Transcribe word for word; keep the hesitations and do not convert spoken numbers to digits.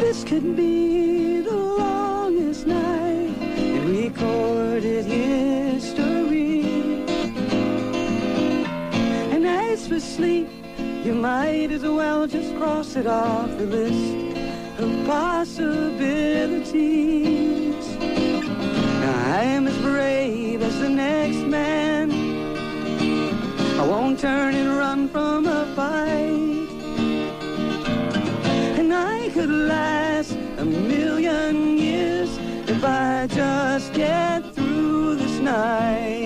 This could be the longest night in recorded history. And as for sleep, you might as well just cross it off the list of possibilities. Now I am as brave as the next man. I won't turn and run from a fight. And I could last a million years if I just get through this night.